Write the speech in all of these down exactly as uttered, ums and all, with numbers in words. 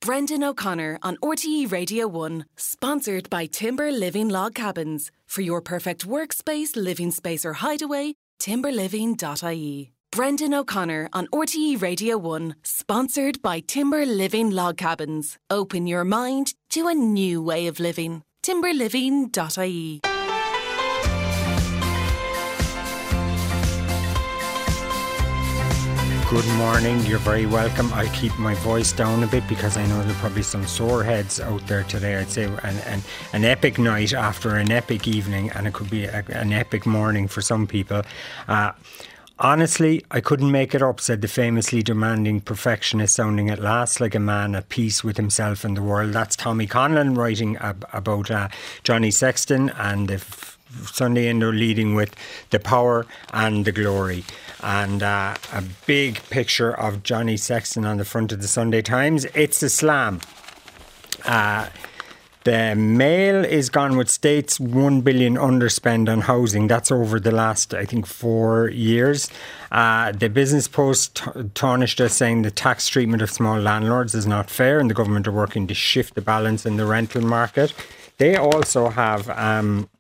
Brendan O'Connor on R T E Radio one, sponsored by Timber Living Log Cabins. For your perfect workspace, living space or hideaway, timber living dot I E. Brendan O'Connor on R T E Radio one, sponsored by Timber Living Log Cabins. Open your mind to a new way of living. timber living dot I E. Good morning, you're very welcome. I'll keep my voice down a bit because I know there are probably some sore heads out there today. I'd say an, an, an epic night after an epic evening, and it could be a, an epic morning for some people. Uh, honestly, I couldn't make it up, said the famously demanding perfectionist sounding at last like a man at peace with himself and the world. That's Tommy Conlon writing ab- about uh, Johnny Sexton and the f- Sunday Indo leading with the power and the glory. And uh, a big picture of Johnny Sexton on the front of the Sunday Times. It's a slam. Uh, the Mail is gone with states one billion underspend on housing. That's over the last, I think, four years. Uh, the Business Post t- tarnished us, saying the tax treatment of small landlords is not fair, and the government are working to shift the balance in the rental market. They also have um,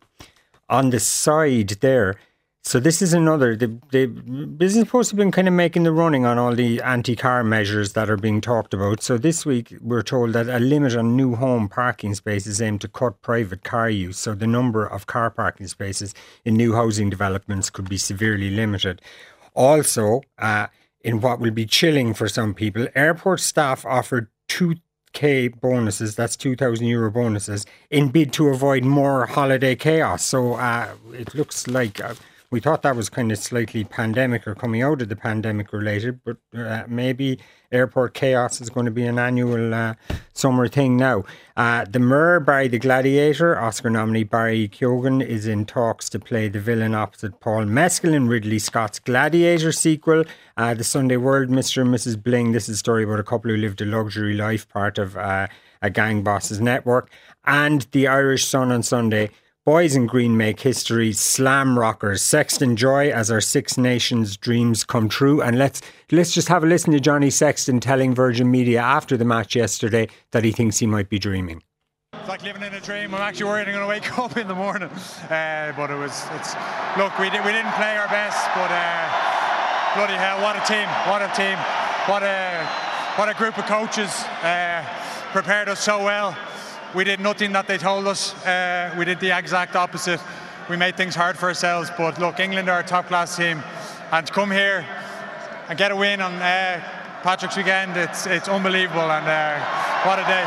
on the side there. So this is another, the, the Business Post have been kind of making the running on all the anti-car measures that are being talked about. So this week we're told that a limit on new home parking spaces aimed to cut private car use. So the number of car parking spaces in new housing developments could be severely limited. Also, uh, in what will be chilling for some people, airport staff offered two K bonuses, that's two thousand euro bonuses, in bid to avoid more holiday chaos. So uh, it looks like... Uh, We thought that was kind of slightly pandemic or coming out of the pandemic related, but uh, maybe airport chaos is going to be an annual uh, summer thing now. Uh, the Mirror, Barry the Gladiator, Oscar nominee Barry Keoghan is in talks to play the villain opposite Paul Mescal in Ridley Scott's Gladiator sequel. Uh, the Sunday World, Mister and Missus Bling. This is a story about a couple who lived a luxury life, part of uh, a gang boss's network. And the Irish Sun on Sunday. Boys in Green make history, slam rockers, Sexton joy as our Six Nations dreams come true. And let's let's just have a listen to Johnny Sexton telling Virgin Media after the match yesterday that he thinks he might be dreaming. It's like living in a dream. I'm actually worried I'm going to wake up in the morning. Uh, but it was, it's, look, we, did, we didn't play our best, but uh, bloody hell, what a team, what a team, what a, what a group of coaches uh, prepared us so well. We did nothing that they told us. Uh, we did the exact opposite. We made things hard for ourselves. But look, England are a top-class team, and to come here and get a win on uh, Patrick's weekend, it's it's unbelievable. And uh, what a day!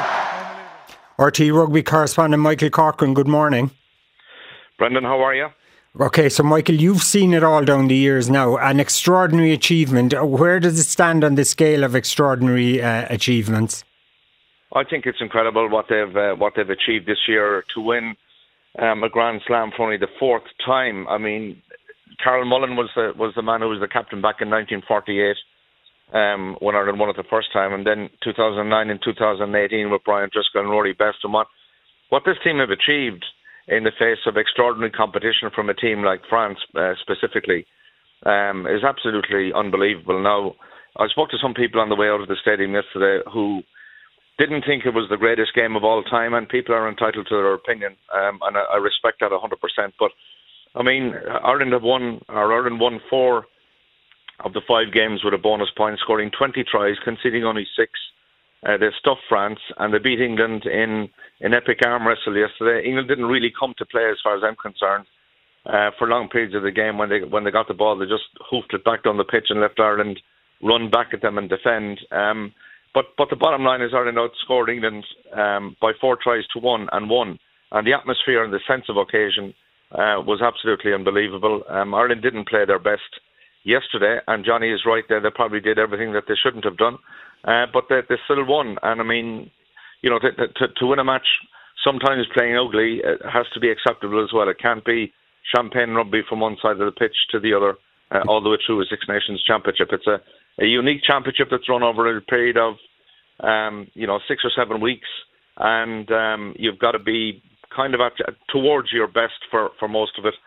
R T E Rugby correspondent Michael Corcoran, good morning. Brendan, how are you? Okay, so Michael, you've seen it all down the years now. An extraordinary achievement. Where does it stand on the scale of extraordinary uh, achievements? I think it's incredible what they've uh, what they've achieved this year to win um, a Grand Slam for only the fourth time. I mean, Carl Mullen was the was the man who was the captain back in nineteen forty-eight um, when Ireland won it the first time, and then two thousand nine and two thousand eighteen with Brian Driscoll and Rory Best. And what what this team have achieved in the face of extraordinary competition from a team like France uh, specifically um, is absolutely unbelievable. Now, I spoke to some people on the way out of the stadium yesterday who didn't think it was the greatest game of all time, and people are entitled to their opinion, um, and I, I respect that one hundred percent. But, I mean, Ireland have won, or Ireland won four of the five games with a bonus point, scoring twenty tries, conceding only six. Uh, they stuffed France, and they beat England in an epic arm wrestle yesterday. England didn't really come to play, as far as I'm concerned, uh, for long periods of the game. When they when they got the ball, they just hoofed it back down the pitch and left Ireland run back at them and defend. Um, But but the bottom line is Ireland outscored England um, by four tries to one and won. And the atmosphere and the sense of occasion uh, was absolutely unbelievable. Um, Ireland didn't play their best yesterday, and Johnny is right there. They probably did everything that they shouldn't have done, uh, but they, they still won. And I mean, you know, to, to, to win a match, sometimes playing ugly it has to be acceptable as well. It can't be champagne rugby from one side of the pitch to the other, uh, all the way through a Six Nations championship. It's a A unique championship that's run over a period of, um, you know, six or seven weeks, and um, you've got to be kind of at, towards your best for, for most of it.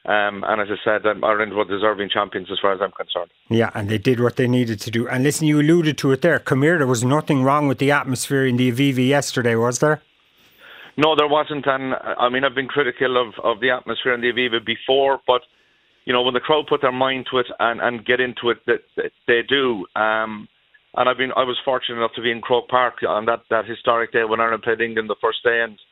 Um, and as I said, um, Ireland were deserving champions as far as I'm concerned. Yeah, and they did what they needed to do. And listen, you alluded to it there. Come here, there was nothing wrong with the atmosphere in the Aviva yesterday, was there? No, there wasn't. And I mean, I've been critical of, of the atmosphere in the Aviva before, but you know, when the crowd put their mind to it and, and get into it, that, that they do. Um, and I've been, I was fortunate enough to be in Croke Park on that, that historic day when Ireland played England the first day, and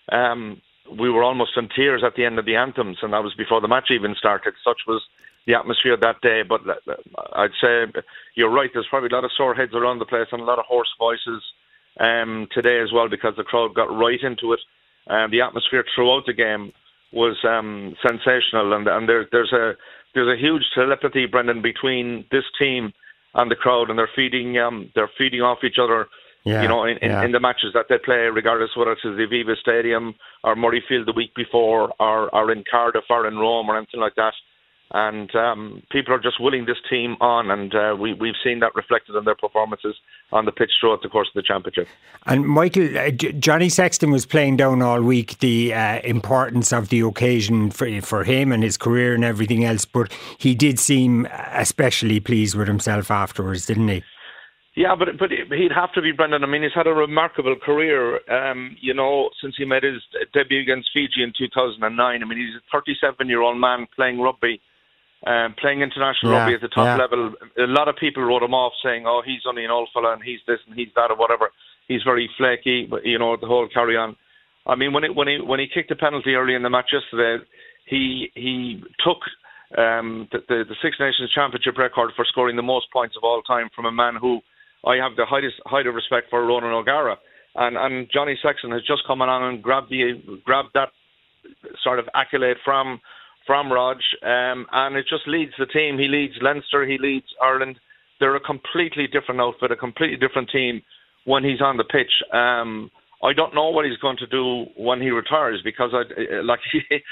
um, we were almost in tears at the end of the anthems, and that was before the match even started. Such was the atmosphere that day. But I'd say you're right. There's probably a lot of sore heads around the place and a lot of hoarse voices um, today as well, because the crowd got right into it. Um, the atmosphere throughout the game was um, sensational, and, and there, there's a there's a huge telepathy, Brendan, between this team and the crowd, and they're feeding um, they're feeding off each other. Yeah, you know, in, in, yeah. in the matches that they play, regardless whether it's at the Aviva Stadium or Murrayfield the week before, or, or in Cardiff or in Rome or anything like that. And um, people are just willing this team on, and uh, we, we've seen that reflected in their performances on the pitch throughout the course of the championship. And Michael, uh, J- Johnny Sexton was playing down all week the uh, importance of the occasion for, for him and his career and everything else, but he did seem especially pleased with himself afterwards, didn't he? Yeah, but but he'd have to be, Brendan. I mean, he's had a remarkable career, um, you know, since he made his debut against Fiji in two thousand nine. I mean, he's a thirty-seven-year-old man playing rugby, um, playing international yeah, rugby at the top yeah. level. A lot of people wrote him off saying, oh, he's only an old fella and he's this and he's that or whatever. He's very flaky, but, you know, the whole carry on. I mean, when, it, when, he, when he kicked a penalty early in the match yesterday, he, he took um, the, the, the Six Nations Championship record for scoring the most points of all time from a man who I have the highest height of respect for, Ronan O'Gara, and and Johnny Sexton has just come along and grabbed the grabbed that sort of accolade from from Rog, um, and it just leads the team. He leads Leinster, he leads Ireland. They're a completely different outfit, a completely different team when he's on the pitch. Um, I don't know what he's going to do when he retires, because I like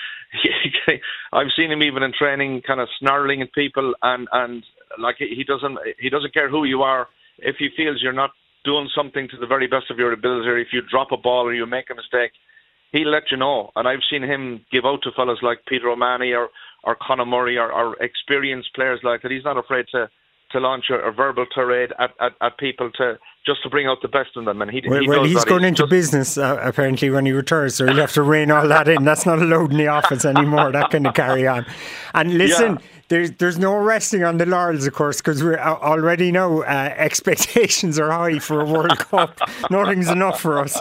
I've seen him even in training, kind of snarling at people, and and like he doesn't he doesn't care who you are. If he feels you're not doing something to the very best of your ability, or if you drop a ball or you make a mistake, he'll let you know. And I've seen him give out to fellas like Peter O'Mahony or, or Conor Murray or, or experienced players like that. He's not afraid to, to launch a, a verbal tirade at, at, at people to just to bring out the best in them. And he, well, he well does he's that. going he's into just... business uh, apparently when he retires, so he'll have to rein all that in. That's not allowed in the office anymore, that kind of carry on. And listen, yeah. There's there's no resting on the laurels, of course, because we already know uh, expectations are high for a World Cup. Nothing's enough for us.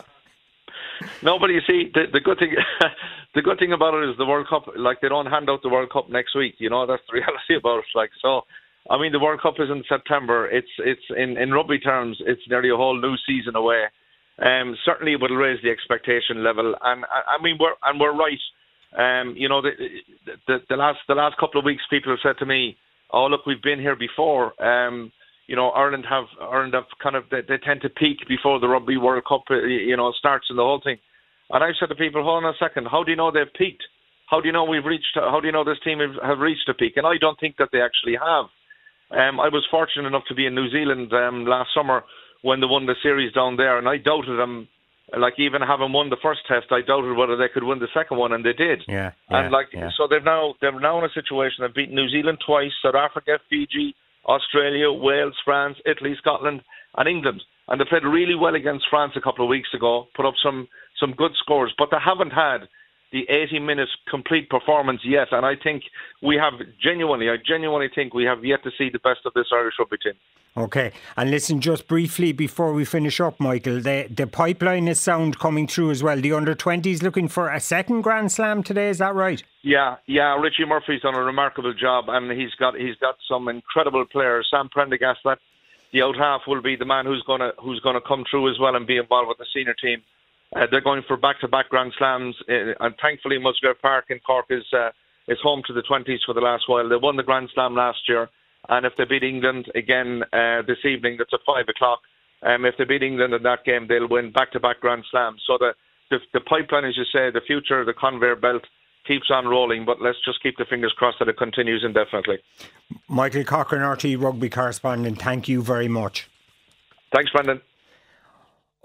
No, but you see, the, the good thing, the good thing about it is the World Cup. Like, they don't hand out the World Cup next week. You know, that's the reality about it. Like, so, I mean, the World Cup is in September. It's it's in, in rugby terms, it's nearly a whole new season away. Um, certainly, it will raise the expectation level, and I, I mean, we're and we're right. Um, you know, the, the the last the last couple of weeks, people have said to me, "Oh, look, we've been here before." Um, you know, Ireland have Ireland have kind of they, they tend to peak before the Rugby World Cup, you know, starts and the whole thing. And I've said to people, "Hold on a second, how do you know they've peaked? How do you know we've reached? How do you know this team have, have reached a peak?" And I don't think that they actually have. Um, I was fortunate enough to be in New Zealand um, last summer when they won the series down there, and I doubted them. Like, even having won the first test, I doubted whether they could win the second one, and they did. Yeah, yeah and like, yeah. so they've now they're now in a situation. They've beaten New Zealand twice, South Africa, Fiji, Australia, Wales, France, Italy, Scotland, and England. And they played really well against France a couple of weeks ago. Put up some some good scores, but they haven't had the eighty minute complete performance yet. And I think we have genuinely, I genuinely think we have yet to see the best of this Irish rugby team. Okay, and listen, just briefly before we finish up, Michael, the, the pipeline is sound coming through as well. The under twenties looking for a second Grand Slam today, is that right? Yeah, yeah. Richie Murphy's done a remarkable job, and he's got he's got some incredible players. Sam Prendergast, that the out half, will be the man who's gonna who's gonna come through as well and be involved with the senior team. Uh, they're going for back-to-back Grand Slams, uh, and thankfully Musgrave Park in Cork is uh, is home to the twenties for the last while. They won the Grand Slam last year. And if they beat England again uh, this evening, that's at five o'clock. Um, if they beat England in that game, they'll win back-to-back Grand Slams. So the, the the pipeline, as you say, the future, the conveyor belt keeps on rolling. But let's just keep the fingers crossed that it continues indefinitely. Michael Cochran, R T E rugby correspondent, thank you very much. Thanks, Brendan.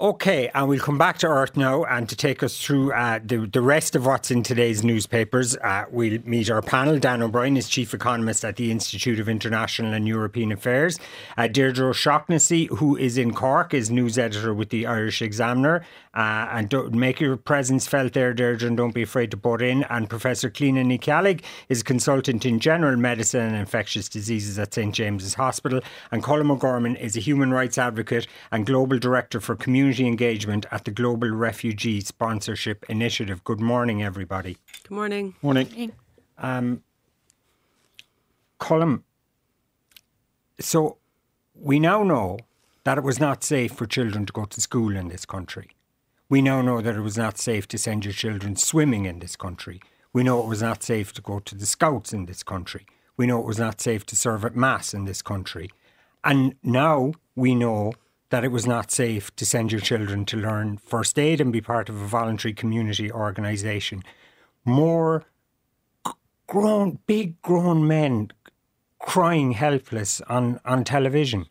Okay, and we'll come back to Earth now, and to take us through uh, the, the rest of what's in today's newspapers, uh, we'll meet our panel. Dan O'Brien is Chief Economist at the Institute of International and European Affairs. Uh, Deirdre O'Shaughnessy, who is in Cork, is news editor with the Irish Examiner. Uh, and don't make your presence felt there, Deirdre, and don't be afraid to butt in. And Professor Cliona Ní Cheallaigh is consultant in general medicine and infectious diseases at Saint James's Hospital. And Colm O'Gorman is a human rights advocate and global director for community engagement at the Global Refugee Sponsorship Initiative. Good morning, everybody. Good morning. Morning. Um, Colm, so we now know that it was not safe for children to go to school in this country. We now know that it was not safe to send your children swimming in this country. We know it was not safe to go to the Scouts in this country. We know it was not safe to serve at Mass in this country. And now we know that it was not safe to send your children to learn first aid and be part of a voluntary community organisation. More grown, big grown men crying helpless on, on television.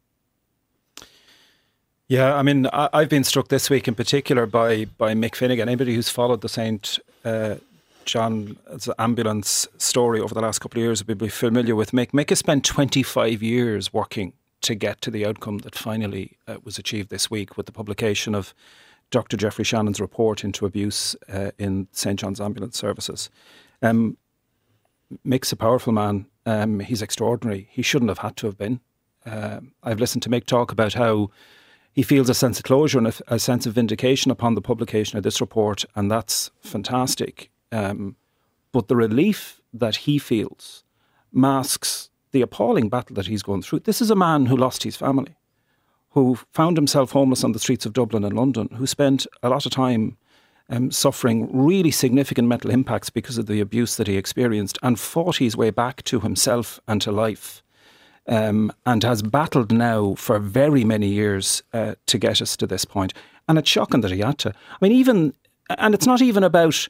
Yeah, I mean, I, I've been struck this week in particular by by Mick Finnegan. Anybody who's followed the Saint uh, John's ambulance story over the last couple of years will be familiar with Mick. Mick has spent twenty-five years working to get to the outcome that finally uh, was achieved this week with the publication of Doctor Geoffrey Shannon's report into abuse uh, in Saint John's Ambulance Services. Um, Mick's a powerful man. Um, he's extraordinary. He shouldn't have had to have been. Uh, I've listened to Mick talk about how he feels a sense of closure and a, a sense of vindication upon the publication of this report, and that's fantastic. Um, but the relief that he feels masks the appalling battle that he's going through. This is a man who lost his family, who found himself homeless on the streets of Dublin and London, who spent a lot of time um, suffering really significant mental impacts because of the abuse that he experienced, and fought his way back to himself and to life. Um, and has battled now for very many years uh, to get us to this point. And it's shocking that he had to. I mean, even, and it's not even about,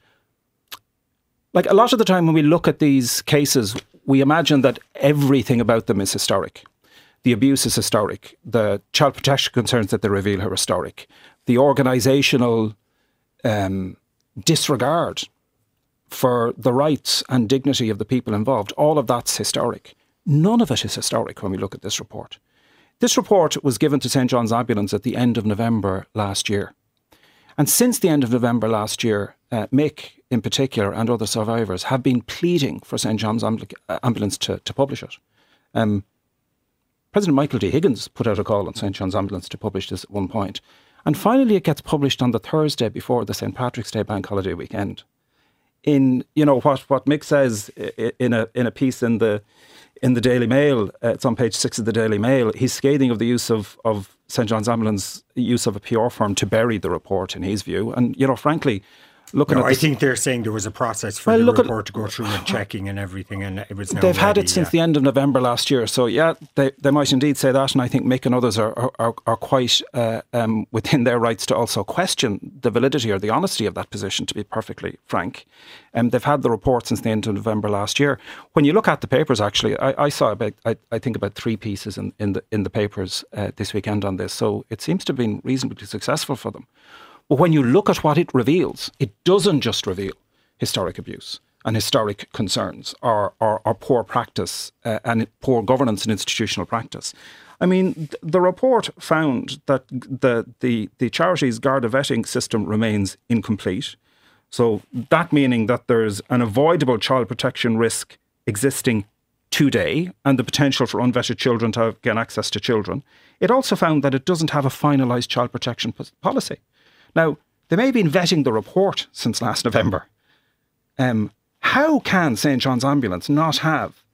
like a lot of the time when we look at these cases, we imagine that everything about them is historic. The abuse is historic. The child protection concerns that they reveal are historic. The organisational um, disregard for the rights and dignity of the people involved, all of that's historic. None of it is historic when we look at this report. This report was given to Saint John's Ambulance at the end of November last year. And since the end of November last year, uh, Mick in particular and other survivors have been pleading for Saint John's Ambulance to, to publish it. Um, President Michael D. Higgins put out a call on Saint John's Ambulance to publish this at one point. And finally it gets published on the Thursday before the Saint Patrick's Day bank holiday weekend. In, you know, what, what Mick says in a in a piece in the in the Daily Mail, uh, it's on page six of the Daily Mail, he's scathing of the use of, of Saint John's Ambulance, use of a P R firm to bury the report in his view. And, you know, frankly, looking no, at I this, think they're saying there was a process for well, the report at, to go through and checking and everything, and it was now they've ready, had it since yeah. the end of November last year. So, yeah, they, they might indeed say that. And I think Mick and others are, are, are quite uh, um, within their rights to also question the validity or the honesty of that position, to be perfectly frank. Um, they've had the report since the end of November last year. When you look at the papers, actually, I, I saw about, I, I think about three pieces in, in the in the papers uh, this weekend on this. So it seems to have been reasonably successful for them. But when you look at what it reveals, it doesn't just reveal historic abuse and historic concerns or, or, or poor practice uh, and poor governance and institutional practice. I mean, th- the report found that the, the, the charity's Garda vetting system remains incomplete. So that meaning that there's an avoidable child protection risk existing today and the potential for unvetted children to have, gain access to children. It also found that it doesn't have a finalised child protection p- policy. Now, they may have been vetting the report since last November. Um, how can Saint John's Ambulance not have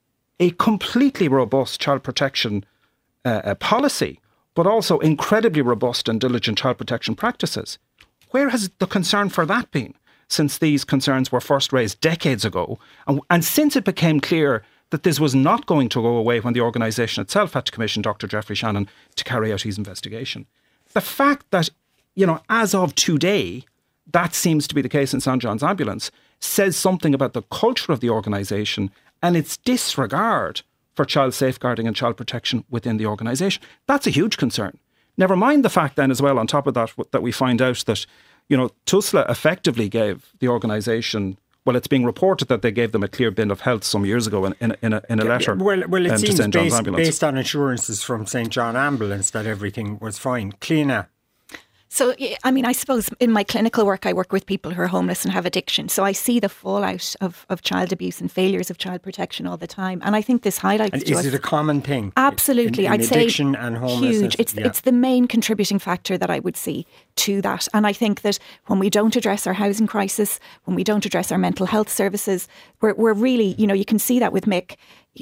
a completely robust child protection uh, uh, policy, but also incredibly robust and diligent child protection practices? Where has the concern for that been since these concerns were first raised decades ago? And, and since it became clear that this was not going to go away when the organisation itself had to commission Doctor Geoffrey Shannon to carry out his investigation. The fact that, you know, as of today, that seems to be the case in Saint John's Ambulance says something about the culture of the organisation and its disregard for child safeguarding and child protection within the organisation. That's a huge concern, Never mind the fact then as well, on top of that, that we find out that, you know, TUSLA effectively gave the organisation, well, it's being reported that they gave them a clear bill of health some years ago in, in, in, a, in a letter. Well, well it um, seems to Saint John's based, Ambulance. based on assurances from Saint John Ambulance that everything was fine. Cliona. So, I mean, I suppose in my clinical work, I work with people who are homeless and have addiction. So I see the fallout of, of child abuse and failures of child protection all the time. And I think this highlights And to is us... it a common thing? Absolutely. In, in I'd addiction say and homelessness. huge. It's, yeah. it's the main contributing factor that I would see to that. And I think that when we don't address our housing crisis, when we don't address our mental health services, we're, we're really, you know, you can see that with Mick.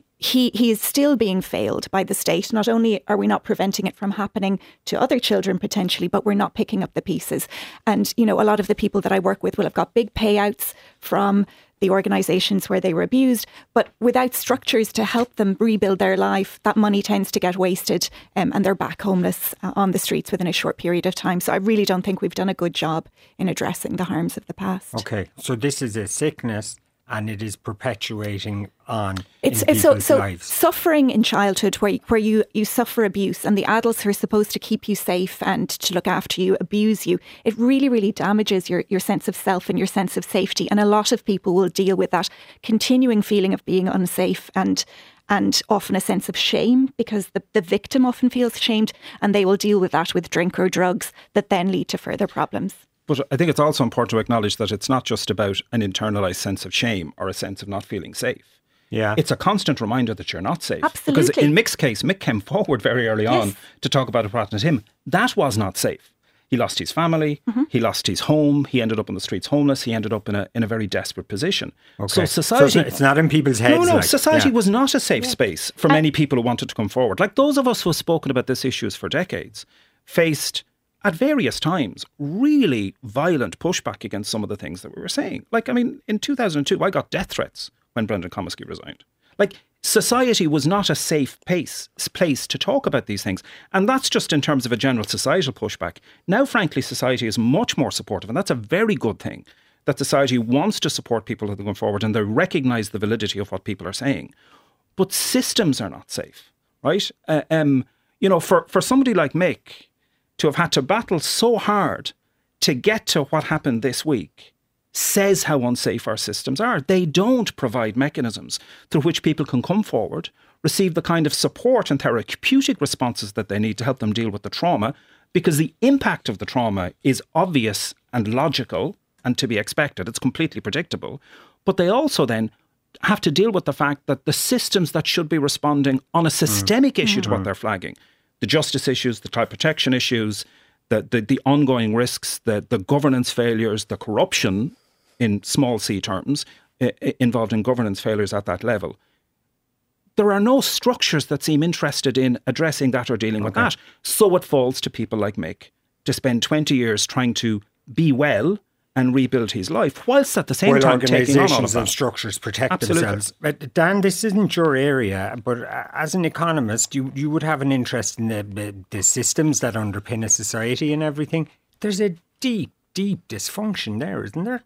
He he is still being failed by the state. Not only are we not preventing it from happening to other children potentially, but we're not picking up the pieces. And, you know, a lot of the people that I work with will have got big payouts from the organisations where they were abused, but without structures to help them rebuild their life, that money tends to get wasted um, and they're back homeless uh, on the streets within a short period of time. So I really don't think we've done a good job in addressing the harms of the past. Okay, so this is a sickness and it is perpetuating on it's, in it's so, people's so lives. Suffering in childhood where, where you, you suffer abuse and the adults who are supposed to keep you safe and to look after you abuse you, it really, really damages your, your sense of self and your sense of safety. And a lot of people will deal with that continuing feeling of being unsafe and and often a sense of shame because the, the victim often feels shamed and they will deal with that with drink or drugs that then lead to further problems. But I think it's also important to acknowledge that it's not just about an internalised sense of shame or a sense of not feeling safe. Yeah. It's a constant reminder that you're not safe. Absolutely. Because in Mick's case, Mick came forward very early Yes. on to talk about what happened to him. That was not safe. He lost his family, mm-hmm. he lost his home, he ended up on the streets homeless, he ended up in a in a very desperate position. Okay. So society... So it's, not, it's not in people's heads. No, no, like, society yeah. was not a safe Yeah. space for many people who wanted to come forward. Like those of us who have spoken about this issues for decades faced, at various times, really violent pushback against some of the things that we were saying. Like, I mean, in two thousand two, I got death threats when Brendan Comiskey resigned. Like, society was not a safe place, place to talk about these things. And that's just in terms of a general societal pushback. Now, frankly, society is much more supportive. And that's a very good thing, that society wants to support people who are going forward and they recognise the validity of what people are saying. But systems are not safe, right? Uh, um, you know, for, for somebody like Mick to have had to battle so hard to get to what happened this week says how unsafe our systems are. They don't provide mechanisms through which people can come forward, receive the kind of support and therapeutic responses that they need to help them deal with the trauma, because the impact of the trauma is obvious and logical and to be expected. It's completely predictable. But they also then have to deal with the fact that the systems that should be responding on a systemic mm. issue to what they're flagging, the justice issues, the child protection issues, the, the, the ongoing risks, the, the governance failures, the corruption in small c terms uh, involved in governance failures at that level. There are no structures that seem interested in addressing that or dealing okay. with that. So it falls to people like Mick to spend twenty years trying to be well and rebuild his life, whilst at the same While time taking on all of organisations that. and structures protect Absolutely. themselves. But Dan, this isn't your area, but as an economist, you, you would have an interest in the, the, the systems that underpin a society and everything. There's a deep, deep dysfunction there, isn't there?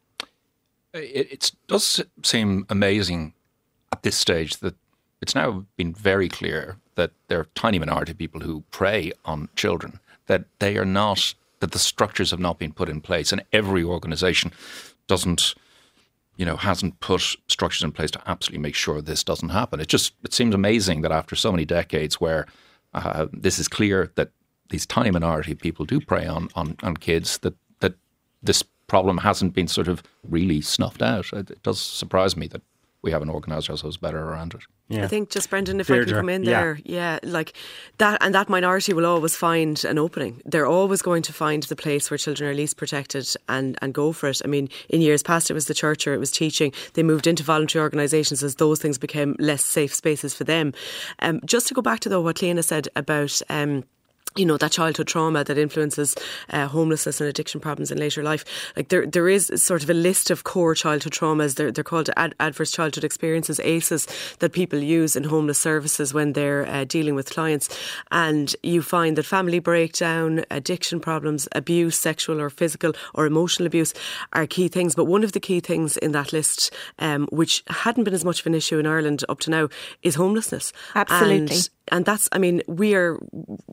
It, it does seem amazing at this stage that it's now been very clear that there are a tiny minority of people who prey on children, that they are not, that the structures have not been put in place, and every organisation doesn't, you know, hasn't put structures in place to absolutely make sure this doesn't happen. It just, it seems amazing that after so many decades where uh, this is clear that these tiny minority of people do prey on, on, on kids, that, that this problem hasn't been sort of really snuffed out. It, it does surprise me that we haven't organised ourselves better around it. Yeah. I think just, Brendan, if Deirdre, I can come in there, yeah. yeah, like that, and that minority will always find an opening. They're always going to find the place where children are least protected and, and go for it. I mean, in years past, it was the church or it was teaching. They moved into voluntary organisations as those things became less safe spaces for them. Um, just to go back to though what Cliona said about Um, you know, that childhood trauma that influences uh, homelessness and addiction problems in later life. Like there, there is sort of a list of core childhood traumas. They're, they're called ad- adverse childhood experiences, A C Es, that people use in homeless services when they're uh, dealing with clients. And you find that family breakdown, addiction problems, abuse, sexual or physical or emotional abuse are key things. But one of the key things in that list, um, which hadn't been as much of an issue in Ireland up to now, is homelessness. Absolutely. And, and that's, I mean, we are, I know we're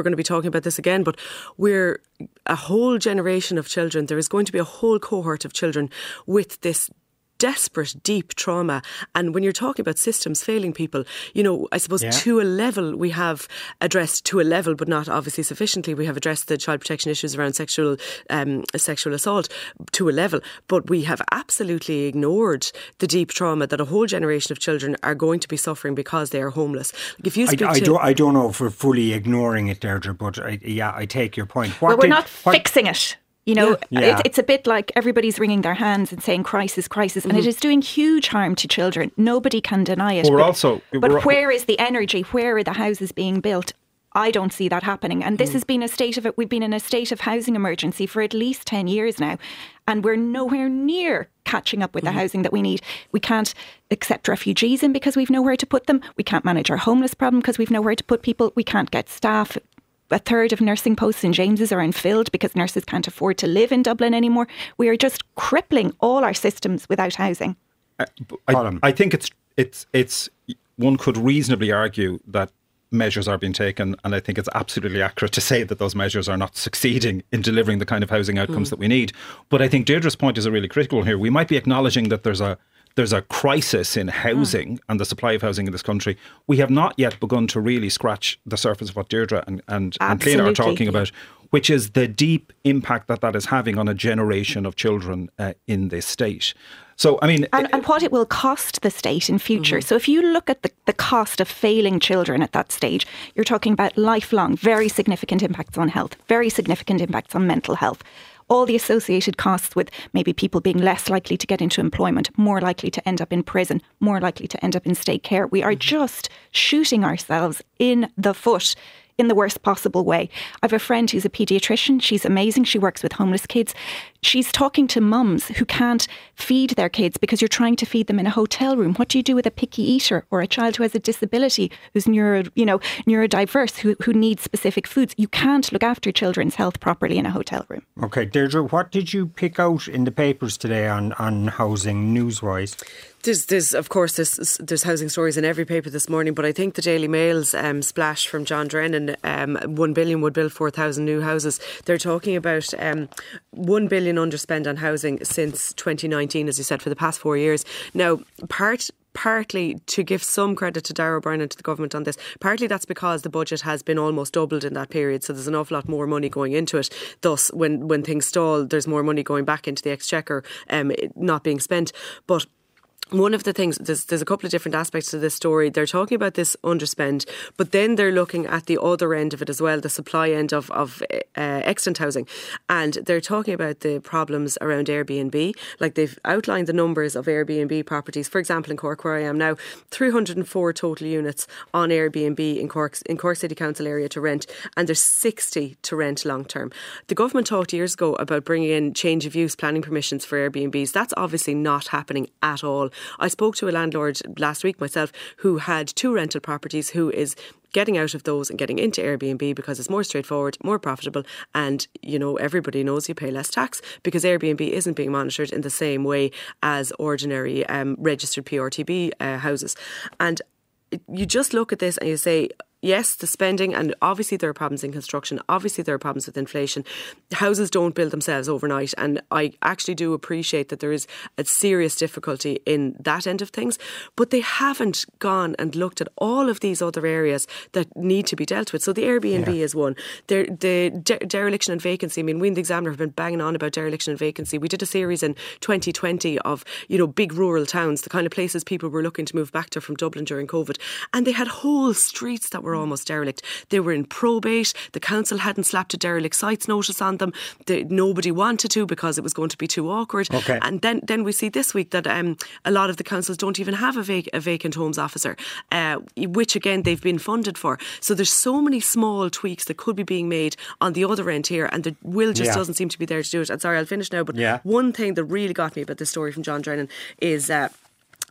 we're going to be talking about this again, but we're a whole generation of children. There is going to be a whole cohort of children with this desperate, deep trauma. And when you're talking about systems failing people, you know, I suppose yeah. to a level we have addressed, to a level, but not obviously sufficiently, we have addressed the child protection issues around sexual um, sexual assault to a level. But we have absolutely ignored the deep trauma that a whole generation of children are going to be suffering because they are homeless. Like if you speak I, I, to don't, I don't know if we're fully ignoring it, Deirdre, but I, yeah, I take your point. What well, we're did, not what, fixing it. You know, yeah. Yeah. It, it's a bit like everybody's wringing their hands and saying crisis, crisis, and mm-hmm. it is doing huge harm to children. Nobody can deny it. Well, we're but also, but we're, where is the energy? Where are the houses being built? I don't see that happening. And this mm. has been a state of it. We've been in a state of housing emergency for at least ten years now. And we're nowhere near catching up with mm. the housing that we need. We can't accept refugees in because we've nowhere to put them. We can't manage our homeless problem because we've nowhere to put people. We can't get staff. A third of nursing posts in James's are unfilled because nurses can't afford to live in Dublin anymore. We are just crippling all our systems without housing. Uh, I, I think it's it's it's one could reasonably argue that measures are being taken, and I think it's absolutely accurate to say that those measures are not succeeding in delivering the kind of housing outcomes mm. that we need. But I think Deirdre's point is a really critical one here. We might be acknowledging that there's a There's a crisis in housing mm. and the supply of housing in this country. We have not yet begun to really scratch the surface of what Deirdre and, and, and Cléna are talking about, which is the deep impact that that is having on a generation of children uh, in this state. So, I mean... And, and what it will cost the state in future. Mm-hmm. So if you look at the, the cost of failing children at that stage, you're talking about lifelong, very significant impacts on health, very significant impacts on mental health. All the associated costs with maybe people being less likely to get into employment, more likely to end up in prison, more likely to end up in state care. We are just shooting ourselves in the foot in the worst possible way. I have a friend who's a paediatrician. She's amazing. She works with homeless kids. She's talking to mums who can't feed their kids because you're trying to feed them in a hotel room. What do you do with a picky eater or a child who has a disability, who's neuro, you know, neurodiverse, who, who needs specific foods? You can't look after children's health properly in a hotel room. Okay, Deirdre, what did you pick out in the papers today on, on housing news-wise? There's, there's, of course, there's, there's housing stories in every paper this morning, but I think the Daily Mail's um, splash from John Drennan, um, one billion would build four thousand new houses. They're talking about um, one billion underspend on housing since twenty nineteen, as you said, for the past four years. Now, part... Partly to give some credit to Darragh O'Brien and to the government on this, partly that's because the budget has been almost doubled in that period, so there's an awful lot more money going into it. Thus, when, when things stall, there's more money going back into the exchequer, um, not being spent. But one of the things, there's, there's a couple of different aspects to this story. They're talking about this underspend, but then they're looking at the other end of it as well, the supply end of, of uh, extant housing. And they're talking about the problems around Airbnb. Like, they've outlined the numbers of Airbnb properties. For example, in Cork, where I am now, three hundred four total units on Airbnb in Cork, in Cork City Council area to rent, and there's sixty to rent long term. The government talked years ago about bringing in change of use planning permissions for Airbnbs. That's obviously not happening at all. I spoke to a landlord last week myself who had two rental properties, who is getting out of those and getting into Airbnb because it's more straightforward, more profitable, and, you know, everybody knows you pay less tax because Airbnb isn't being monitored in the same way as ordinary um, registered P R T B uh, houses. And you just look at this and you say, yes, the spending, and obviously there are problems in construction, obviously there are problems with inflation. Houses don't build themselves overnight, and I actually do appreciate that there is a serious difficulty in that end of things, but they haven't gone and looked at all of these other areas that need to be dealt with. So the Airbnb yeah. is one. The, the de- dereliction and vacancy, I mean, we in the Examiner have been banging on about dereliction and vacancy. We did a series in twenty twenty of, you know, big rural towns, the kind of places people were looking to move back to from Dublin during COVID, and they had whole streets that were almost derelict. They were in probate. The council hadn't slapped a derelict sites notice on them. They, nobody wanted to because it was going to be too awkward. Okay. And then, then we see this week that um, a lot of the councils don't even have a, vac- a vacant homes officer, uh, which again they've been funded for. So there's so many small tweaks that could be being made on the other end here, and the will just yeah. doesn't seem to be there to do it. And sorry, I'll finish now, but yeah. one thing that really got me about this story from John Drennan is Uh,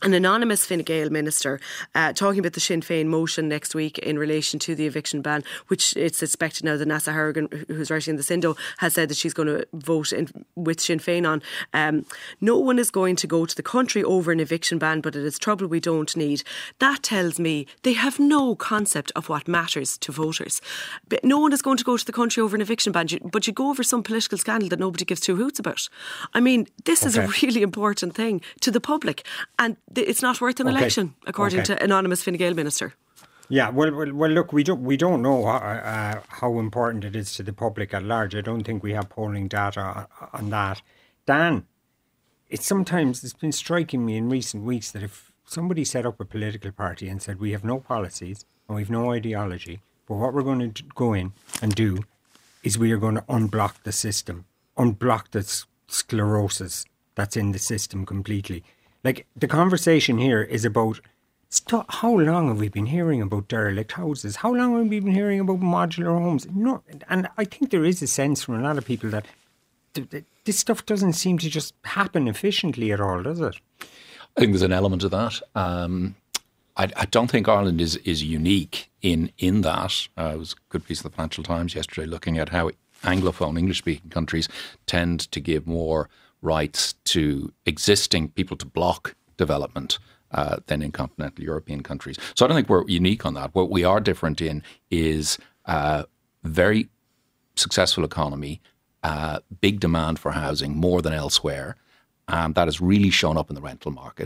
an anonymous Fine Gael minister uh, talking about the Sinn Féin motion next week in relation to the eviction ban, which it's expected now that Nasa Harrigan, who's writing the Sindo, has said that she's going to vote in, with Sinn Féin on. Um, no one is going to go to the country over an eviction ban, but it is trouble we don't need. That tells me they have no concept of what matters to voters. But no one is going to go to the country over an eviction ban, but you go over some political scandal that nobody gives two hoots about. I mean, this okay. is a really important thing to the public, and it's not worth an okay. election, according okay. to anonymous Fine Gael minister. Yeah, well, well, well, look, we don't we don't know how, uh, how important it is to the public at large. I don't think we have polling data on, on that. Dan, it's sometimes it's been striking me in recent weeks that if somebody set up a political party and said we have no policies and we have no ideology, but what we're going to go in and do is we are going to unblock the system, unblock the sclerosis that's in the system completely. Like, the conversation here is about st- how long have we been hearing about derelict houses? How long have we been hearing about modular homes? No, and I think there is a sense from a lot of people that th- th- this stuff doesn't seem to just happen efficiently at all, does it? I think there's an element of that. Um, I, I don't think Ireland is, is unique in, in that. Uh, it was a good piece of the Financial Times yesterday looking at how Anglophone, English-speaking countries tend to give more rights to existing people to block development uh, than in continental European countries. So I don't think we're unique on that. What we are different in is uh, very successful economy, uh, big demand for housing, more than elsewhere, and that has really shown up in the rental market.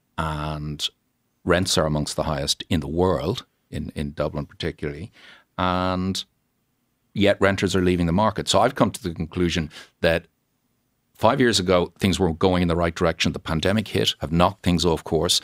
And rents are amongst the highest in the world, in, in Dublin particularly, and yet renters are leaving the market. So I've come to the conclusion that five years ago, things were going in the right direction. The pandemic hit, have knocked things off course.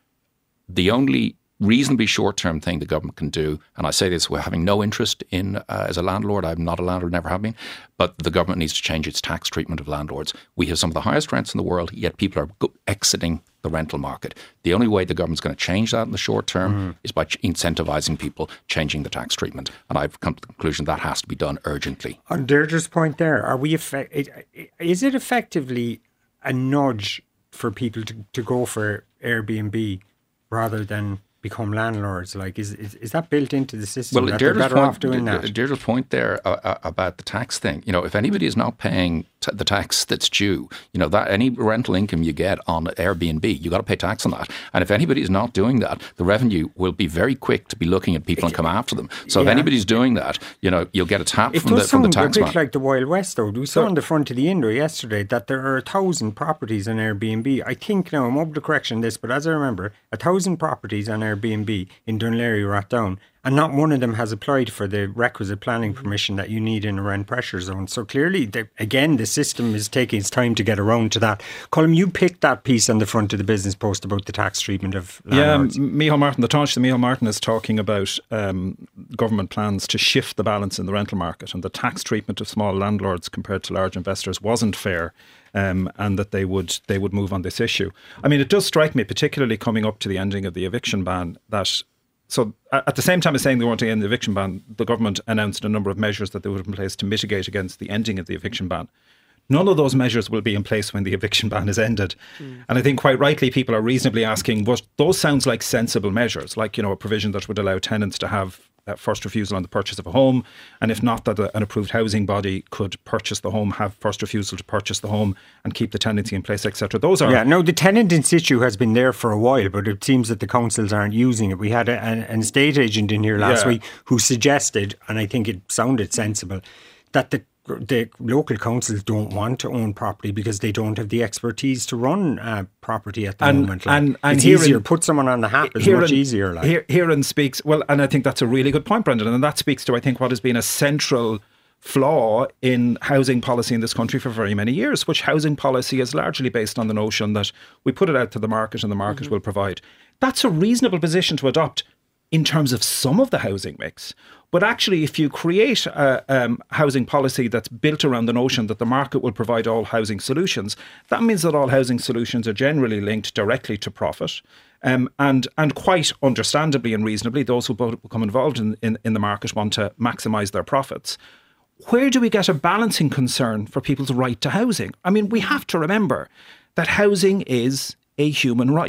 The only reasonably short-term thing the government can do, and I say this, we're having no interest in, uh, as a landlord, I'm not a landlord, never have been, but the government needs to change its tax treatment of landlords. We have some of the highest rents in the world, yet people are go- exiting the rental market. The only way the government's going to change that in the short term mm. is by ch- incentivising people, changing the tax treatment. And I've come to the conclusion that has to be done urgently. On Deirdre's point there, are we effect- is it effectively a nudge for people to, to go for Airbnb rather than become landlords? Like, is, is is that built into the system? Well, that they're better point, off doing that? Deirdre's point there uh, about the tax thing, you know, if anybody is not paying t- the tax that's due, you know, that any rental income you get on Airbnb, you got to pay tax on that. And if anybody is not doing that, the revenue will be very quick to be looking at people and come after them. So yeah. if anybody's doing that, you know, you'll get a tap it from the, from the tax man. It does sound a bit like the Wild West, though. We saw so, on the front of the Indo yesterday that there are a thousand properties on Airbnb. I think now, I'm open to correction this, but as I remember, a thousand properties on Airbnb in Dunleary were down, and not one of them has applied for the requisite planning permission that you need in a rent pressure zone. So clearly, the, again, the system is taking its time to get around to that. Colm, you picked that piece on the front of the Business Post about the tax treatment of landlords. Yeah, Micheál Martin, the Taoiseach Micheál Martin is talking about um, government plans to shift the balance in the rental market, and the tax treatment of small landlords compared to large investors wasn't fair. Um, and that they would they would move on this issue. I mean, it does strike me, particularly coming up to the ending of the eviction ban, that so at the same time as saying they want to end the eviction ban, the government announced a number of measures that they would have in place to mitigate against the ending of the eviction ban. None of those measures will be in place when the eviction ban is ended. Mm. And I think quite rightly people are reasonably asking, well, those sounds like sensible measures, like, you know, a provision that would allow tenants to have Uh, first refusal on the purchase of a home, and if not, that a, an approved housing body could purchase the home, have first refusal to purchase the home and keep the tenancy in place, et cetera. Those are... Yeah, no, the tenant in situ has been there for a while, but it seems that the councils aren't using it. We had a, an, an estate agent in here last yeah. week who suggested, and I think it sounded sensible, that the the local councils don't want to own property because they don't have the expertise to run uh, property at the and, moment. Like, and, and it's herein, easier. Put someone on the hap. It's much easier. Like. Here, herein speaks, well, and I think that's a really good point, Brendan, and that speaks to, I think, what has been a central flaw in housing policy in this country for very many years, which housing policy is largely based on the notion that we put it out to the market and the market mm-hmm. will provide. That's a reasonable position to adopt in terms of some of the housing mix. But actually, if you create a um, housing policy that's built around the notion that the market will provide all housing solutions, that means that all housing solutions are generally linked directly to profit. Um, and and quite understandably and reasonably, those who become involved in, in, in the market want to maximise their profits. Where do we get a balancing concern for people's right to housing? I mean, we have to remember that housing is a human right.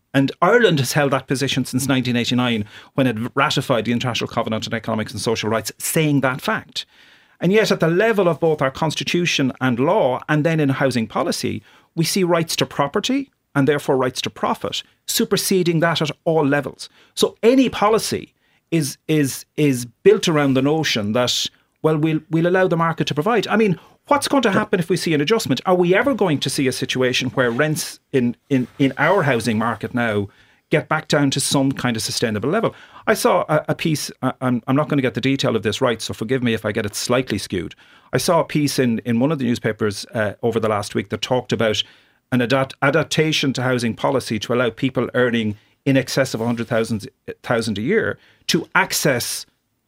And Ireland has held that position since nineteen eighty-nine, when it ratified the International Covenant on Economic and Social Rights, saying that fact. And yet at the level of both our constitution and law, and then in housing policy, we see rights to property and therefore rights to profit superseding that at all levels. So any policy is is is built around the notion that, well, we'll we'll allow the market to provide. I mean, what's going to happen if we see an adjustment? Are we ever going to see a situation where rents in, in, in our housing market now get back down to some kind of sustainable level? I saw a, a piece, I'm, I'm not going to get the detail of this right, so forgive me if I get it slightly skewed. I saw a piece in, in one of the newspapers uh, over the last week that talked about an adapt, adaptation to housing policy to allow people earning in excess of one hundred thousand a year to access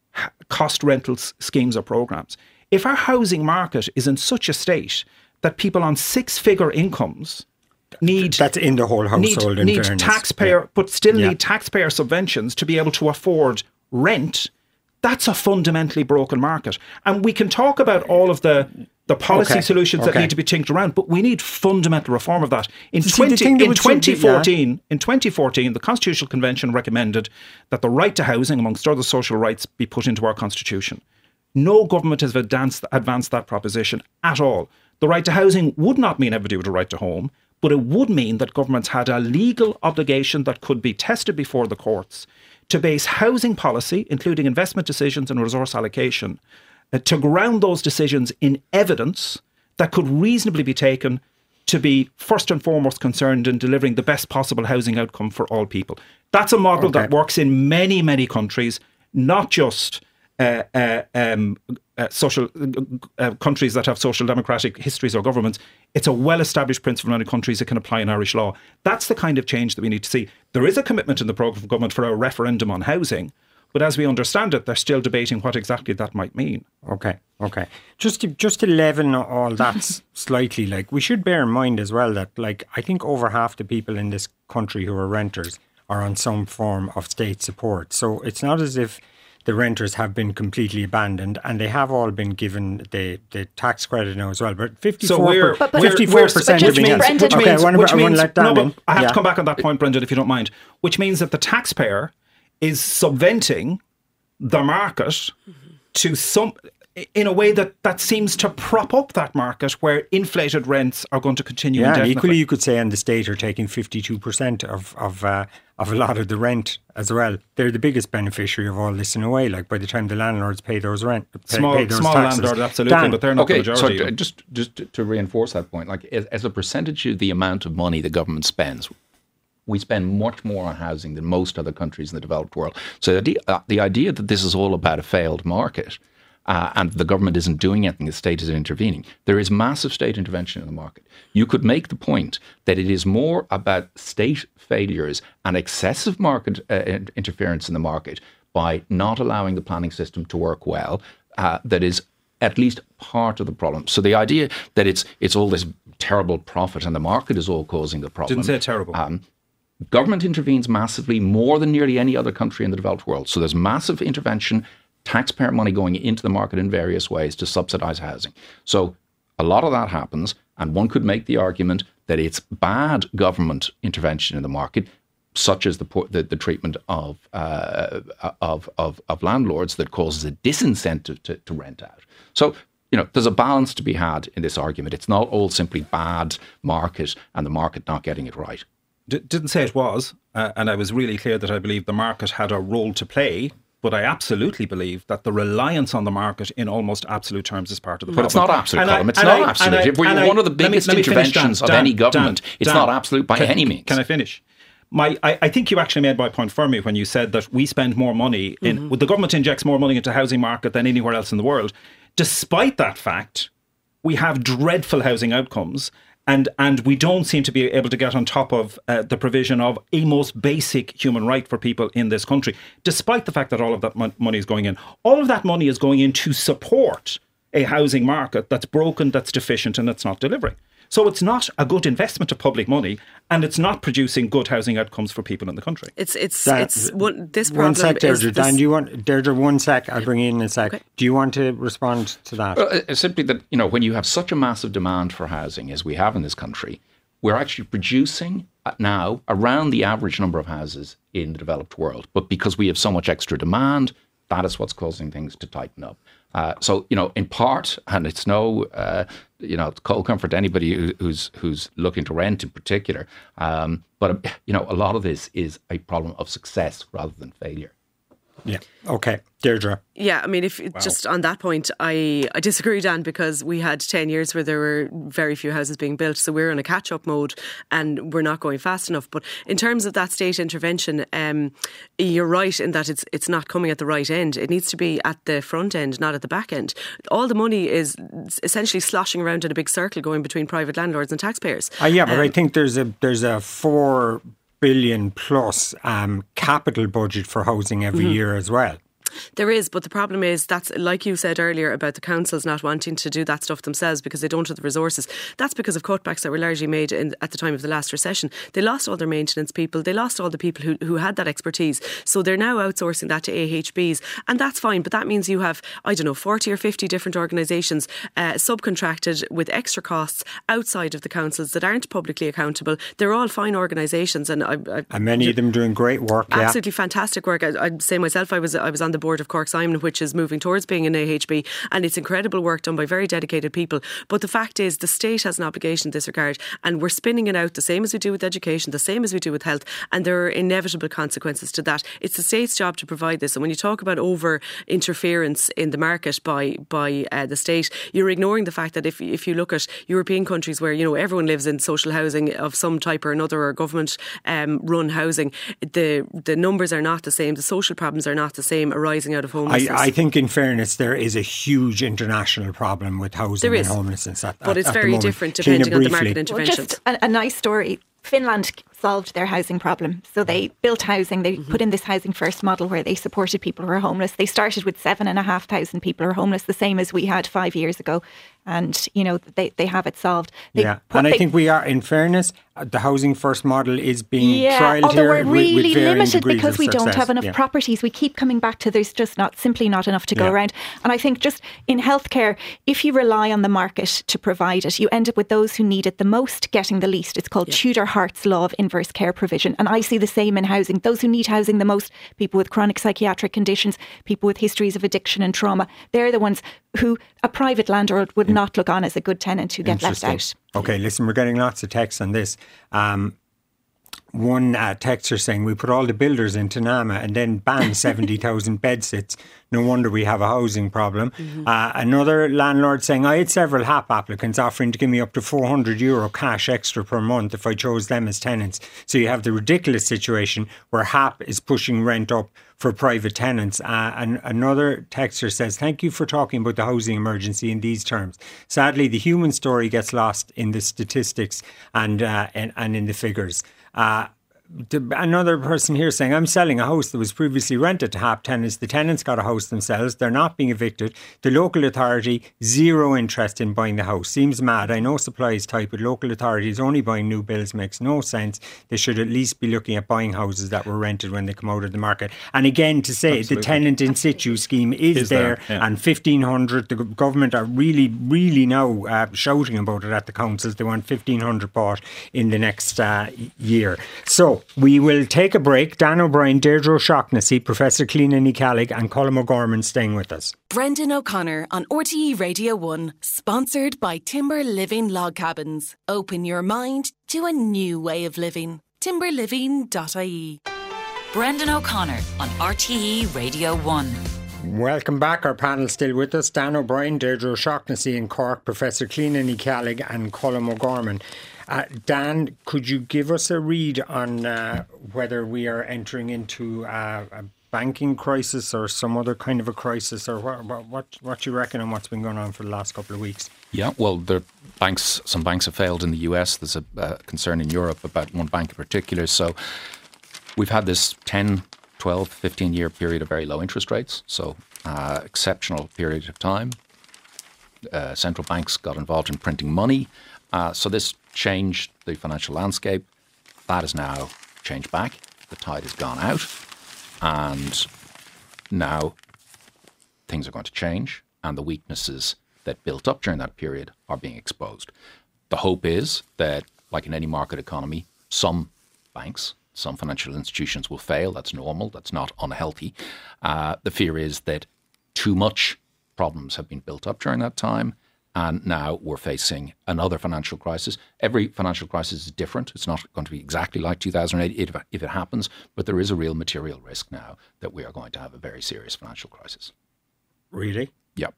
cost rental schemes or programs. If our housing market is in such a state that people on six-figure incomes need that's in the whole household, need, in need fairness. taxpayer, yeah. but still yeah. need taxpayer subventions to be able to afford rent, that's a fundamentally broken market. And we can talk about all of the the policy okay. solutions okay. that need to be tinkered around, but we need fundamental reform of that. In, See, twenty, in twenty fourteen, be, yeah. in twenty fourteen, the Constitutional Convention recommended that the right to housing, amongst other social rights, be put into our constitution. No government has advanced, advanced that proposition at all. The right to housing would not mean everybody with a right to home, but it would mean that governments had a legal obligation that could be tested before the courts to base housing policy, including investment decisions and resource allocation, uh, to ground those decisions in evidence that could reasonably be taken to be first and foremost concerned in delivering the best possible housing outcome for all people. That's a model okay. that works in many, many countries, not just uh, uh, um, uh, social uh, countries that have social democratic histories or governments. It's a well-established principle in many countries. It can apply in Irish law. That's the kind of change that we need to see. There is a commitment in the programme of government for a referendum on housing, but as we understand it, they're still debating what exactly that might mean. Okay, okay. Just to, just to leaven all that slightly, like, we should bear in mind as well that, like, I think over half the people in this country who are renters are on some form of state support. So it's not as if the renters have been completely abandoned, and they have all been given the, the tax credit now as well. But fifty-four, so we're, per, but, fifty-four percent which means, which which okay, means, I want which to, means, let that no, in. but I have yeah. to come back on that point, Brendan, if you don't mind. Which means that the taxpayer is subventing the market mm-hmm. to some, in a way that, that seems to prop up that market where inflated rents are going to continue yeah, indefinitely. And equally you could say, and the state are taking fifty-two percent of of uh, of a lot of the rent as well. They're the biggest beneficiary of all this in a way. Like, by the time the landlords pay those rent, pay, small, pay those small taxes. landlord, absolutely, Dan, but they're not okay, the majority. So just just to, to reinforce that point, like as, as a percentage of the amount of money the government spends, we spend much more on housing than most other countries in the developed world. So the, uh, the idea that this is all about a failed market uh, and the government isn't doing anything, the state is intervening, there is massive state intervention in the market. You could make the point that it is more about state failures and excessive market uh, interference in the market by not allowing the planning system to work well uh, that is at least part of the problem. So the idea that it's it's all this terrible profit and the market is all causing the problem. Didn't say terrible. Um, Government intervenes massively, more than nearly any other country in the developed world. So there's massive intervention, taxpayer money going into the market in various ways to subsidise housing. So a lot of that happens, and one could make the argument that it's bad government intervention in the market, such as the the, the treatment of, uh, of of of landlords, that causes a disincentive to, to rent out. So, you know, there's a balance to be had in this argument. It's not all simply bad market and the market not getting it right. D- didn't say it was, uh, and I was really clear that I believe the market had a role to play, but I absolutely believe that the reliance on the market in almost absolute terms is part of the problem. But it's not absolute, Colm. It's I, not I, absolute. I, if we're I, one of the biggest let me, let me interventions finish, Dan, of any Dan, government, Dan, it's Dan, not absolute by can, any means. Can I finish? My, I, I think you actually made my point for me when you said that we spend more money, in, mm-hmm. the government injects more money into the housing market than anywhere else in the world. Despite that fact, we have dreadful housing outcomes. And and we don't seem to be able to get on top of uh, the provision of a most basic human right for people in this country, despite the fact that all of that mon- money is going in. All of that money is going in to support a housing market that's broken, that's deficient, and that's not delivering. So it's not a good investment of public money, and it's not producing good housing outcomes for people in the country. It's it's Dan, it's one, this problem one sec, Deirdre. is Dan, do you want Deirdre? One sec. I'll bring you in a sec. Okay. Do you want to respond to that? Well, uh, simply that, you know, when you have such a massive demand for housing as we have in this country, we're actually producing now around the average number of houses in the developed world. But because we have so much extra demand, that is what's causing things to tighten up. Uh, so, you know, in part, and it's no, uh, you know, cold comfort to anybody who, who's who's looking to rent in particular. Um, but, you know, a lot of this is a problem of success rather than failure. Yeah. Okay. Deirdre. Yeah, I mean, if Wow. just on that point, I, I disagree, Dan, because we had ten years where there were very few houses being built. So we're in a catch-up mode and we're not going fast enough. But in terms of that state intervention, um, you're right in that it's it's not coming at the right end. It needs to be at the front end, not at the back end. All the money is essentially sloshing around in a big circle going between private landlords and taxpayers. Uh, yeah, but um, I think there's a there's a four billion plus um, capital budget for housing every Mm-hmm. year as well. There is, but the problem is that's like you said earlier about the councils not wanting to do that stuff themselves because they don't have the resources. That's because of cutbacks that were largely made in, at the time of the last recession. They lost all their maintenance people. They lost all the people who, who had that expertise. So they're now outsourcing that to A H Bs. And that's fine, but that means you have, I don't know, forty or fifty different organisations uh, subcontracted with extra costs outside of the councils that aren't publicly accountable. They're all fine organisations. And, I, I, And many of them doing great work. Yeah. Absolutely fantastic work. I, I'd say myself, I was I was on the board of Cork Simon, which is moving towards being an A H B, and it's incredible work done by very dedicated people. But the fact is, the state has an obligation in this regard, and we're spinning it out the same as we do with education, the same as we do with health, and there are inevitable consequences to that. It's the state's job to provide this. And when you talk about over interference in the market by by uh, the state, you're ignoring the fact that if if you look at European countries where you know everyone lives in social housing of some type or another, or government um, run housing, the the numbers are not the same. The social problems are not the same arising out of homelessness. I, I think, in fairness, there is a huge international problem with housing There and is. homelessness. At, But at, it's at the very moment. different Tina, depending on the briefly. market Well, interventions. just a, a nice story. Finland solved their housing problem. So they built housing. They Mm-hmm. put in this housing first model where they supported people who are homeless. They started with seven and a half thousand people who are homeless, the same as we had five years ago. And, you know, they, they have it solved. They Yeah, put- and I they- think we are, in fairness, uh, the housing first model is being yeah, trialled although here we're with, really with varying limited degrees because of we don't success. have enough Yeah. properties. We keep coming back to there's just not simply not enough to go Yeah. around. And I think just in healthcare, if you rely on the market to provide it, you end up with those who need it the most getting the least. It's called Tudor Hart's law of inverse care provision. And I see the same in housing. Those who need housing the most, people with chronic psychiatric conditions, people with histories of addiction and trauma, they're the ones who a private landlord would not look on as a good tenant who get left out. Okay, listen, we're getting lots of texts on this. Um, one uh, texter saying we put all the builders into NAMA and then ban seventy thousand bed sits. No wonder we have a housing problem. Mm-hmm. Uh, another landlord saying I had several H A P applicants offering to give me up to four hundred euro cash extra per month if I chose them as tenants. So you have the ridiculous situation where H A P is pushing rent up for private tenants. Uh, and another texter says, thank you for talking about the housing emergency in these terms. Sadly, the human story gets lost in the statistics and uh, and, and in the figures. Uh, the, another person here saying, I'm selling a house that was previously rented to H A P tenants. The tenants got a house themselves. They're not being evicted. The local authority, zero interest in buying the house. Seems mad. I know supply is tight, but local authorities only buying new builds makes no sense. They should at least be looking at buying houses that were rented when they come out of the market. And again, to say Absolutely. the tenant in situ scheme is, Is there, there, yeah. and fifteen hundred, the government are really, really now uh, shouting about it at the councils. They want fifteen hundred bought in the next uh, year. So we will take a break. Dan O'Brien, Deirdre O'Shaughnessy, Professor Cliona Ní Cheallaigh and Colm O'Gorman staying with us. Brendan O'Connor on R T E Radio one, sponsored by Timber Living Log Cabins. Open your mind to a new way of living. timber living dot I E. Brendan O'Connor on R T E Radio one. Welcome back. Our panel still with us. Dan O'Brien, Deirdre O'Shaughnessy in Cork, Professor Cliona Ní Cheallaigh and Colm O'Gorman. Uh, Dan, could you give us a read on uh, whether we are entering into uh, a banking crisis or some other kind of a crisis, or what, what, what, what you reckon on what's been going on for the last couple of weeks? Yeah, well, the banks, some banks have failed in the U S. There's a uh, concern in Europe about one bank in particular. So we've had this ten, twelve, fifteen year period of very low interest rates. So uh, exceptional period of time. Uh, central banks got involved in printing money. Uh, so this changed the financial landscape. That has now changed back. The tide has gone out. And now things are going to change, and the weaknesses that built up during that period are being exposed. The hope is that, like in any market economy, some banks, some financial institutions will fail. That's normal. That's not unhealthy. Uh, the fear is that too much problems have been built up during that time, and now we're facing another financial crisis. Every financial crisis is different. It's not going to be exactly like two thousand eight if, if it happens, but there is a real material risk now that we are going to have a very serious financial crisis. Really? Yep.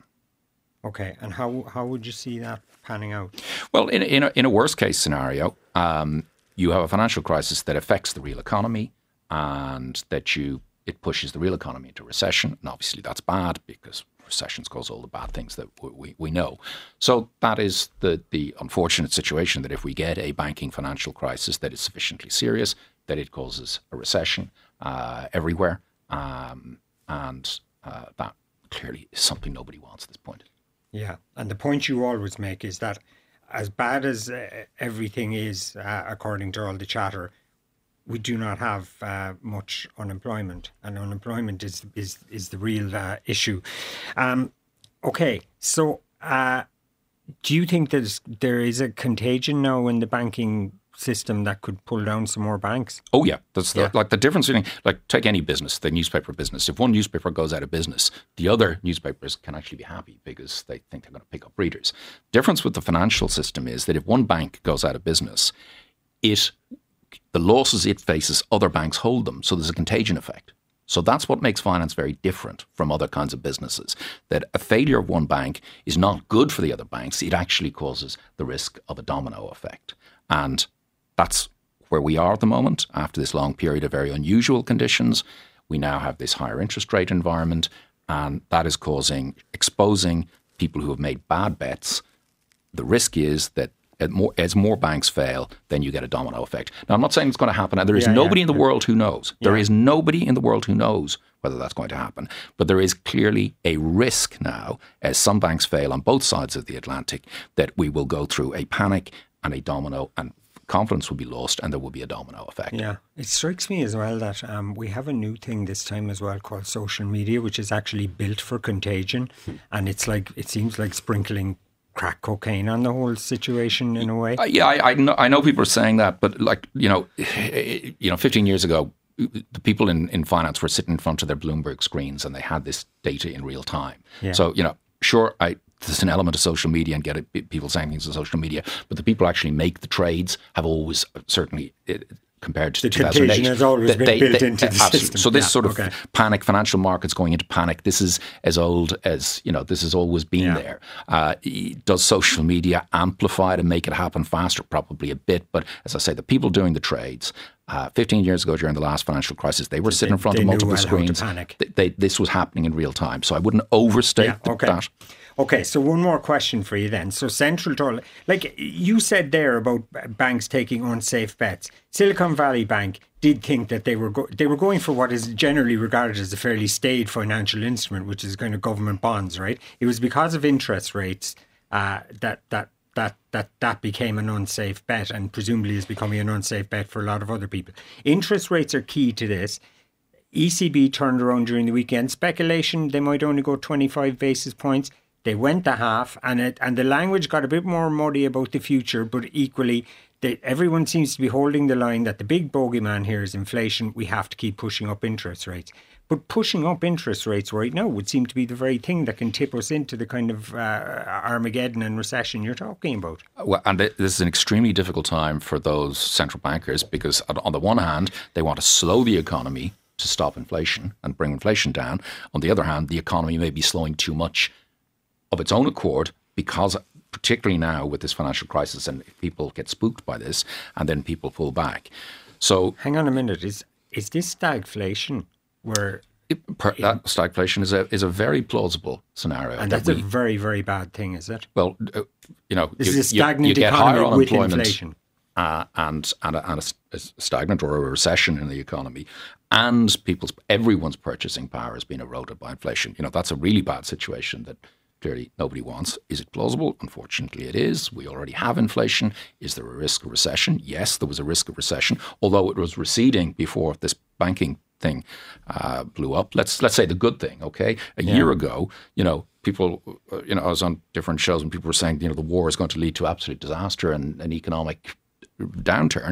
Okay, and how how would you see that panning out? Well, in, in, a, in a worst case scenario, um, you have a financial crisis that affects the real economy, and that you it pushes the real economy into recession. And obviously that's bad, because recessions cause all the bad things that we, we know. So that is the, the unfortunate situation, that if we get a banking financial crisis that is sufficiently serious, that it causes a recession uh, everywhere. Um, and uh, that clearly is something nobody wants at this point. Yeah, and the point you always make is that as bad as uh, everything is, uh, according to all the chatter, we do not have uh, much unemployment, and unemployment is is, is the real uh, issue. Um, okay, so uh, do you think that there is a contagion now in the banking system that could pull down some more banks? Oh yeah, that's the, yeah. like the difference between, like, take any business, the newspaper business. If one newspaper goes out of business, the other newspapers can actually be happy because they think they're going to pick up readers. Difference with the financial system is that if one bank goes out of business, it the losses it faces, other banks hold them. So there's a contagion effect. So that's what makes finance very different from other kinds of businesses. That a failure of one bank is not good for the other banks. It actually causes the risk of a domino effect. And that's where we are at the moment. After this long period of very unusual conditions, we now have this higher interest rate environment, and that is causing, exposing people who have made bad bets. The risk is that as more, as more banks fail, then you get a domino effect. Now, I'm not saying it's going to happen. And there is yeah, nobody yeah, in the yeah. world who knows. There Yeah. is nobody in the world who knows whether that's going to happen. But there is clearly a risk now, as some banks fail on both sides of the Atlantic, that we will go through a panic and a domino, and confidence will be lost, and there will be a domino effect. Yeah, it strikes me as well that um, we have a new thing this time as well called social media, which is actually built for contagion, and it's like it seems like sprinkling crack cocaine on the whole situation in a way. Uh, yeah, I, I know. I know people are saying that, but like you know, you know, fifteen years ago, the people in, in finance were sitting in front of their Bloomberg screens and they had this data in real time. Yeah. So you know, sure, I. There's an element of social media and get it, people saying things on social media, but the people who actually make the trades have always certainly it, compared to the two thousand eight, contagion has always they, been they, built they, into the absolutely. system. So this yeah, sort of okay. panic, financial markets going into panic, this is as old as, you know, this has always been yeah. there. Uh, does social media amplify it and make it happen faster? Probably a bit. But as I say, the people doing the trades, uh, fifteen years ago during the last financial crisis, they were sitting in front they of knew multiple well how to screens. panic. They, they, this was happening in real time. So I wouldn't overstate Yeah, okay. that. Okay, so one more question for you then. So central to all, like you said there about banks taking unsafe bets, Silicon Valley Bank did think that they were go- they were going for what is generally regarded as a fairly staid financial instrument, which is kind of government bonds, right? It was because of interest rates uh, that that that that that became an unsafe bet, and presumably is becoming an unsafe bet for a lot of other people. Interest rates are key to this. E C B turned around during the weekend. Speculation, they might only go twenty-five basis points. They went to half, and it and the language got a bit more muddy about the future, but equally, they, everyone seems to be holding the line that the big bogeyman here is inflation. We have to keep pushing up interest rates. But pushing up interest rates right now would seem to be the very thing that can tip us into the kind of uh, Armageddon and recession you're talking about. Well, and this is an extremely difficult time for those central bankers, because on the one hand, they want to slow the economy to stop inflation and bring inflation down. On the other hand, the economy may be slowing too much of its own accord, because particularly now with this financial crisis, and people get spooked by this and then people pull back. So hang on a minute, is is this stagflation where it, per, that stagflation is a is a very plausible scenario, and that that's we, a very very bad thing, is it? Well, uh, you know, this you, is a stagnant you, you get economy higher with unemployment inflation. Uh, and and, a, and a, a stagnant or a recession in the economy, and people's everyone's purchasing power has been eroded by inflation. You know, that's a really bad situation that clearly nobody wants. Is it plausible? Unfortunately, it is. We already have inflation. Is there a risk of recession? Yes, there was a risk of recession, although it was receding before this banking thing uh, blew up. Let's let's say the good thing. Okay, a yeah. year ago, you know, people, you know, I was on different shows and people were saying, you know, the war is going to lead to absolute disaster and an economic downturn.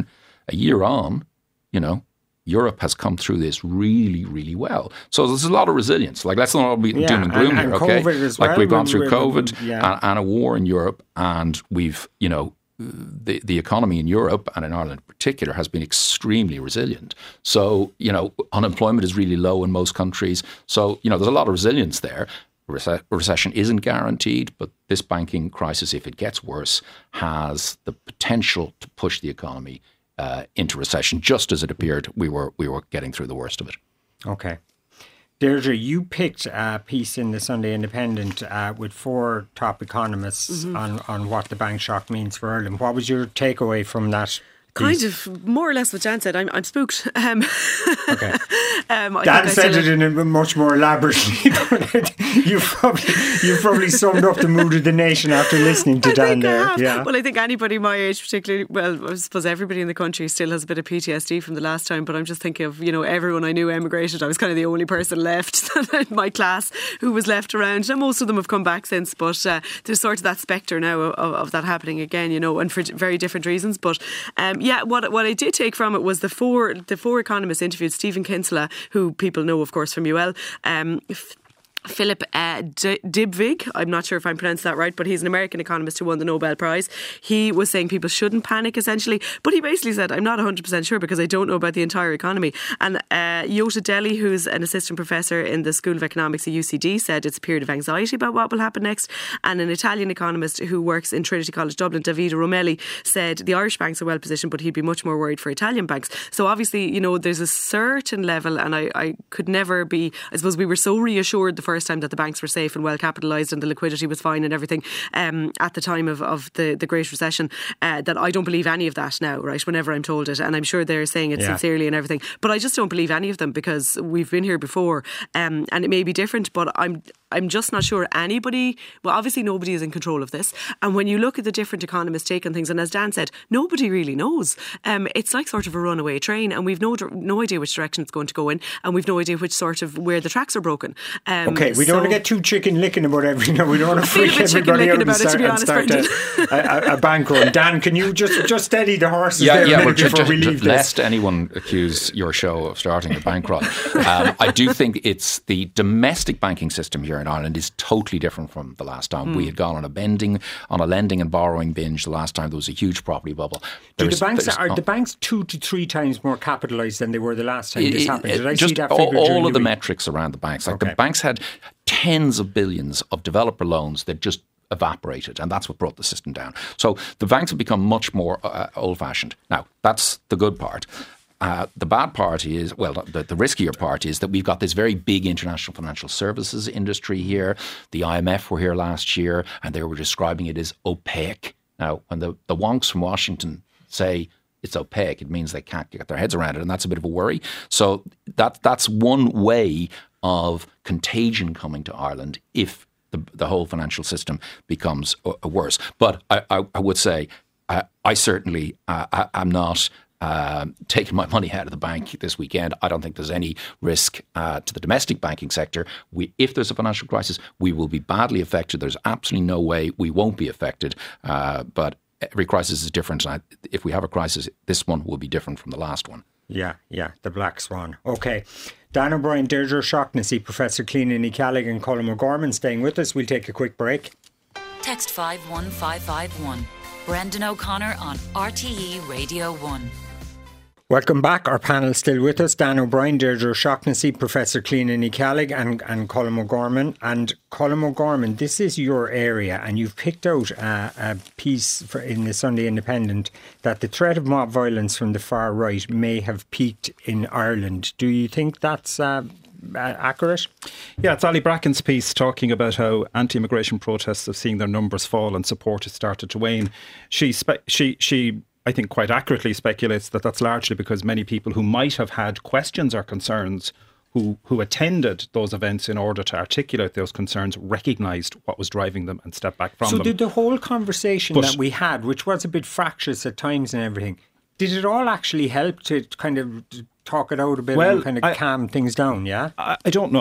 a year on, you know, Europe has come through this really, really well. So there's a lot of resilience. Like, let's not all be yeah, doom and gloom and, here, and okay? COVID as like well, we've gone we- through we- COVID yeah. and, and a war in Europe, and we've, you know, the the economy in Europe and in Ireland in particular has been extremely resilient. So, you know, unemployment is really low in most countries. So, you know, there's a lot of resilience there. Rece- recession isn't guaranteed, but this banking crisis, if it gets worse, has the potential to push the economy uh, into recession, just as it appeared we were we were getting through the worst of it. Okay. Deirdre, you picked a piece in the Sunday Independent uh, with four top economists Mm-hmm. on, on what the bank shock means for Ireland. What was your takeaway from that Kind piece? of, more or less what Dan said. I'm, I'm spooked. Um, Okay. um, I Dan think I said still- it in a much more elaborately, but you've probably, you've probably summed up the mood of the nation after listening to I Dan think I there. have. Yeah. Well, I think anybody my age, particularly, well, I suppose everybody in the country still has a bit of P T S D from the last time, but I'm just thinking of, you know, everyone I knew emigrated. I was kind of the only person left in my class who was left around. And most of them have come back since, but uh, there's sort of that spectre now of, of that happening again, you know, and for very different reasons. But um, yeah, what what I did take from it was the four the four economists interviewed. Stephen Kinsella, who people know, of course, from U L. Um, Philip uh, D- Dybvig, I'm not sure if I'm pronouncing that right, but he's an American economist who won the Nobel Prize. He was saying people shouldn't panic, essentially, but he basically said, I'm not one hundred percent sure because I don't know about the entire economy. And uh, Jota Deli, who's an assistant professor in the School of Economics at U C D, said it's a period of anxiety about what will happen next. And an Italian economist who works in Trinity College Dublin, Davide Romelli, said the Irish banks are well positioned, but he'd be much more worried for Italian banks. So obviously, you know, there's a certain level, and I, I could never be, I suppose we were so reassured the first time that the banks were safe and well capitalised and the liquidity was fine and everything um, at the time of, of the, the Great Recession, uh, that I don't believe any of that now, right, whenever I'm told it. And I'm sure they're saying it Yeah. sincerely and everything, but I just don't believe any of them because we've been here before, um, and it may be different, but I'm I'm just not sure anybody, well, obviously nobody is in control of this. And when you look at the different economists' take on things, and as Dan said, nobody really knows. Um, it's like sort of a runaway train, and we've no no idea which direction it's going to go in, and we've no idea which sort of where the tracks are broken. Um, Okay, we don't so- want to get too chicken licking about everything. No, we don't want to I feel a freak bit chicken everybody out licking and about it, to start, be and honest, start a, a, a bank run. Dan, can you just just steady the horses Yeah, there yeah. a Well, minute just, before we just, leave this? lest anyone accuse your show of starting a bank run, um, I do think it's the domestic banking system here in Ireland is totally different from the last time. Mm. We had gone on a bending, on a lending and borrowing binge the last time there was a huge property bubble. Do There's- the banks there's are not- the banks two to three times more capitalised than they were the last time It- this it- happened? Did I just see that all, figure all during of the week? metrics around the banks, like Okay. the banks had tens of billions of developer loans that just evaporated, and that's what brought the system down. So the banks have become much more uh, old-fashioned. Now, that's the good part. Uh, the bad part is, well, the, the riskier part is that we've got this very big international financial services industry here. The I M F were here last year, and they were describing it as opaque. Now, when the, the wonks from Washington say it's opaque, it means they can't get their heads around it, and that's a bit of a worry. So that that's one way of contagion coming to Ireland if the, the whole financial system becomes uh, worse. But I, I, I would say I, I certainly uh, I, I'm not uh, taking my money out of the bank this weekend. I don't think there's any risk uh, to the domestic banking sector. We, if there's a financial crisis, we will be badly affected. There's absolutely no way we won't be affected. Uh, but every crisis is different. And I, if we have a crisis, this one will be different from the last one. Yeah, yeah, the black swan. Okay. Dan O'Brien, Deirdre O'Shaughnessy, Professor Cleenan Callig and Colm O'Gorman staying with us. We'll take a quick break. Text five one five five one. Brendan O'Connor on R T E Radio one. Welcome back. Our panel still with us. Dan O'Brien, Deirdre O'Shaughnessy, Professor Cleenan Callig and, and Colm O'Gorman. And Colm O'Gorman, this is your area, and you've picked out uh, a piece for, in the Sunday Independent that the threat of mob violence from the far right may have peaked in Ireland. Do you think that's uh, accurate? Yeah, it's Ali Bracken's piece talking about how anti-immigration protests have seen their numbers fall and support has started to wane. She spe- she she. I think quite accurately speculates that that's largely because many people who might have had questions or concerns who who attended those events in order to articulate those concerns recognised what was driving them and stepped back from so them. So did the whole conversation But, that we had, which was a bit fractious at times and everything, did it all actually help to kind of talk it out a bit well, and kind of I, calm things down, yeah? I, I don't know.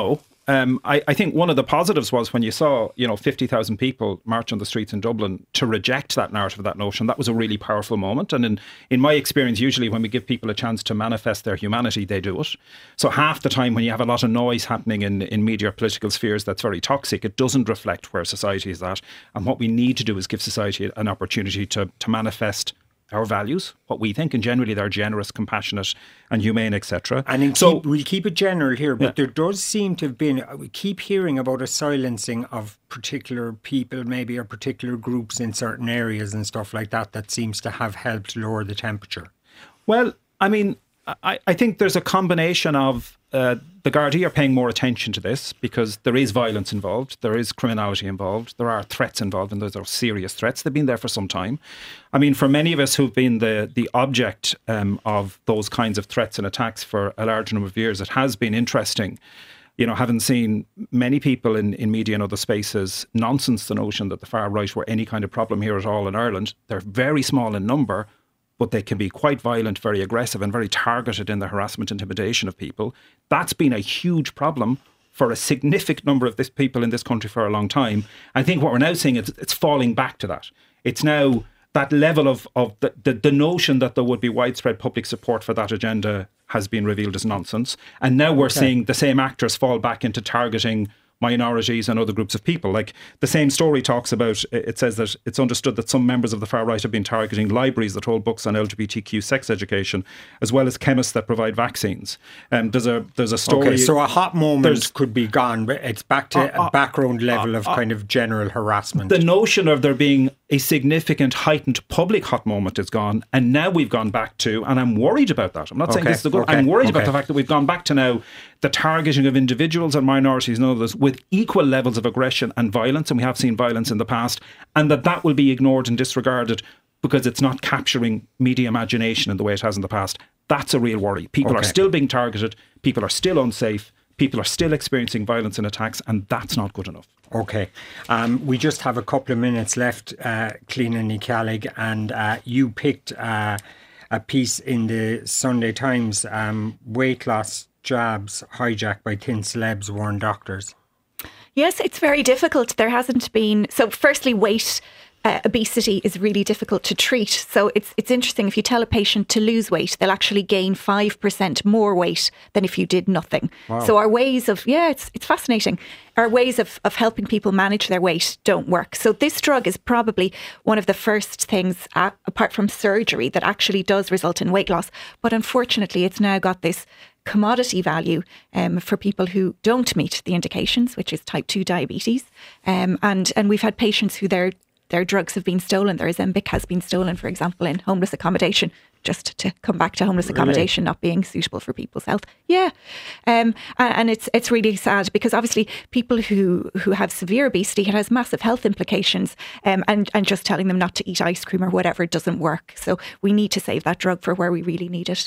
Um, I, I think one of the positives was when you saw, you know, fifty thousand people march on the streets in Dublin to reject that narrative, that notion. That was a really powerful moment. And in, in my experience, usually when we give people a chance to manifest their humanity, they do it. So half the time when you have a lot of noise happening in, in media or political spheres that's very toxic, it doesn't reflect where society is at. And what we need to do is give society an opportunity to, to manifest our values, what we think, and generally they're generous, compassionate and humane, et cetera. And in so keep, we'll keep it general here, but yeah. there does seem to have been, we keep hearing about a silencing of particular people, maybe, or particular groups in certain areas and stuff like that, that seems to have helped lower the temperature. Well, I mean, I, I think there's a combination of uh, the Gardaí are paying more attention to this because there is violence involved, there is criminality involved, there are threats involved, and those are serious threats. They've been there for some time. I mean, for many of us who've been the the object um, of those kinds of threats and attacks for a large number of years, it has been interesting, you know, having seen many people in, in media and other spaces nonsense the notion that the far right were any kind of problem here at all in Ireland. They're very small in number, but they can be quite violent, very aggressive and very targeted in the harassment, intimidation of people. That's been a huge problem for a significant number of this people in this country for a long time. I think what we're now seeing is it's falling back to that. It's now that level of, of the, the, the notion that there would be widespread public support for that agenda has been revealed as nonsense. And now we're okay. seeing the same actors fall back into targeting minorities and other groups of people. Like the same story talks about, it says that it's understood that some members of the far right have been targeting libraries that hold books on L G B T Q sex education, as well as chemists that provide vaccines. Um, there's a there's a story. Okay, so a hot moment could be gone, but it's back to uh, uh, a background level uh, of uh, kind of general harassment. The notion of there being a significant heightened public hot moment is gone, and now we've gone back to, and I'm worried about that. I'm not okay, saying this is a good. Okay, I'm worried okay. about the fact that we've gone back to now the targeting of individuals and minorities and others with equal levels of aggression and violence, and we have seen violence in the past, and that that will be ignored and disregarded because it's not capturing media imagination in the way it has in the past. That's a real worry. People okay. are still being targeted, people are still unsafe, people are still experiencing violence and attacks, and that's not good enough. Okay. Um, we just have a couple of minutes left, uh, Cliona Ní Cheallaigh, and uh, you picked uh, a piece in the Sunday Times, um, weight loss jabs hijacked by thin celebs warn doctors. Yes, it's very difficult. There hasn't been... So firstly, weight uh, obesity is really difficult to treat. So it's it's interesting. If you tell a patient to lose weight, they'll actually gain five percent more weight than if you did nothing. Wow. So our ways of... Yeah, it's it's fascinating. Our ways of, of helping people manage their weight don't work. So this drug is probably one of the first things, uh, apart from surgery, that actually does result in weight loss. But unfortunately, it's now got this commodity value um, for people who don't meet the indications, which is type two diabetes. Um, and, and we've had patients who their their drugs have been stolen. Their Ozempic has been stolen, for example, in homeless accommodation, just to come back to homeless accommodation really? Not being suitable for people's health. Yeah. Um, and, and it's it's really sad because obviously people who, who have severe obesity, it has massive health implications, um, and, and just telling them not to eat ice cream or whatever doesn't work. So we need to save that drug for where we really need it.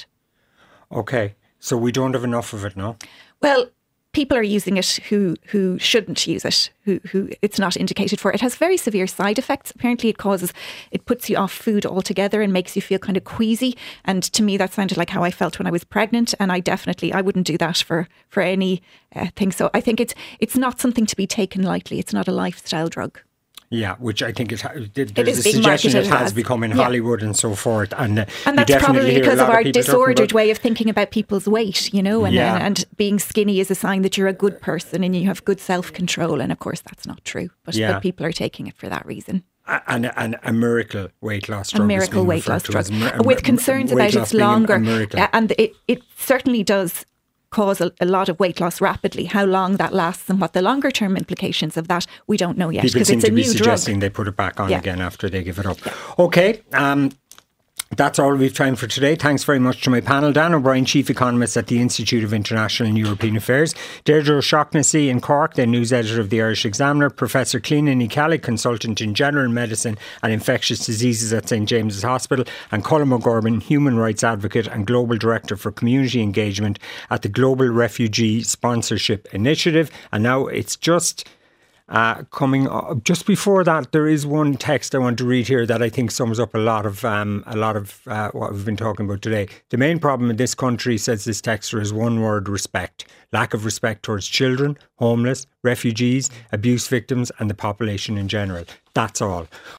Okay. So we don't have enough of it, no? Well, people are using it who who shouldn't use it, who who it's not indicated for. It has very severe side effects. Apparently it causes, it puts you off food altogether and makes you feel kind of queasy. And to me, that sounded like how I felt when I was pregnant. And I definitely, I wouldn't do that for, for any uh, thing. So I think it's it's not something to be taken lightly. It's not a lifestyle drug. Yeah, which I think it, there's it a suggestion it has become in yeah. Hollywood and so forth. And, uh, and that's probably because of our disordered way of thinking about people's weight, you know, and, yeah. and, and being skinny is a sign that you're a good person and you have good self-control. And of course, that's not true. But, yeah. but people are taking it for that reason. And, and a miracle weight loss drug. A miracle weight loss drug. Mir- With concerns about its longer. And it, it certainly does cause a, a lot of weight loss rapidly. How long that lasts and what the longer term implications of that, we don't know yet. People seem it's a to be new suggesting drug. They put it back on yeah. again after they give it up. Yeah. Okay, um, that's all we've time for today. Thanks very much to my panel. Dan O'Brien, Chief Economist at the Institute of International and European Affairs. Deirdre O'Shaughnessy in Cork, the News Editor of the Irish Examiner. Professor Cliona Ní Cheallaigh, Consultant in General Medicine and Infectious Diseases at St James's Hospital. And Colm O'Gorman, Human Rights Advocate and Global Director for Community Engagement at the Global Refugee Sponsorship Initiative. And now it's just Uh, coming up, just before that, there is one text I want to read here that I think sums up a lot of um, a lot of uh, what we've been talking about today. The main problem in this country, says this texter, is one word: respect. Lack of respect towards children, homeless, refugees, abuse victims, and the population in general. That's all.